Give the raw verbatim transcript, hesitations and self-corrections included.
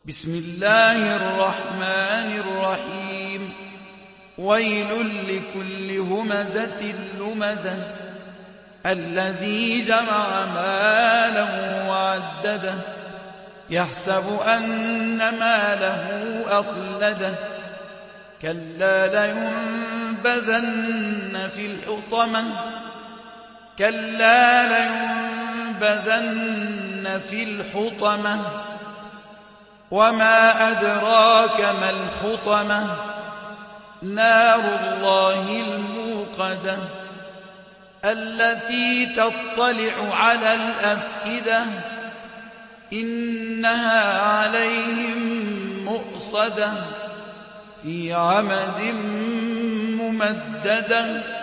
بسم الله الرحمن الرحيم ويل لكل همزة لمزة الذي جمع مالا وعدده يحسب أن ماله أخلده كلا لينبذن في الحطمة كلا لينبذن في الحطمة وما أدراك ما الحطمة نار الله الموقدة التي تطلع على الأفئدة إنها عليهم مؤصدة في عمد ممددة